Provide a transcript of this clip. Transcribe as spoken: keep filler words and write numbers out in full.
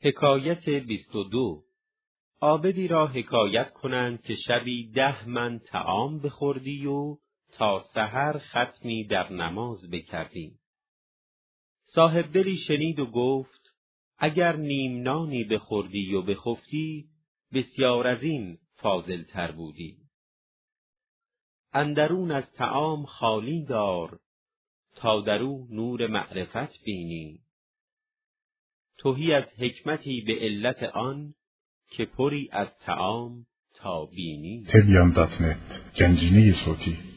حکایت بیست و دو. عابدی را حکایت کنند که شبی ده من طعام بخوردی و تا سحر ختمی در نماز بکردی. صاحب دلی شنید و گفت اگر نیم نانی بخوردی و بخفتی بسیار از این فاضل تر بودی. اندرون از طعام خالی دار تا درو نور معرفت بینی. تهی از حکمتی به علت آن که پری از طعام تا بینی. تبیان دات نت گنجینه صوتی